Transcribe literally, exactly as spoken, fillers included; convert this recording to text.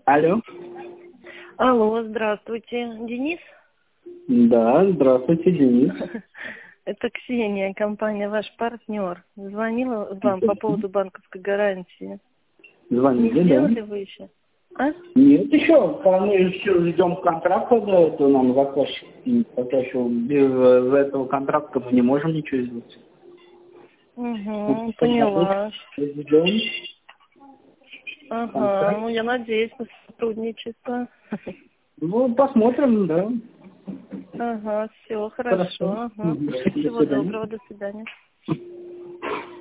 Алло. Алло, здравствуйте. Денис? Да, здравствуйте, Денис. Это Ксения, компания «Ваш партнер». Звонила вам по поводу банковской гарантии. Звоните, Не сделали да. вы еще? А? Нет, еще. Мы еще ждем контракта, да, это нам заказчик. Пока еще без этого контракта мы не можем ничего сделать. Угу, поняла. Ждем. Ага, Контракт. ну я надеюсь на сотрудничество. Ну, посмотрим, да. Ага, все, хорошо. Хорошо. Ага. Мгм. До Всего свидания. доброго, до свидания.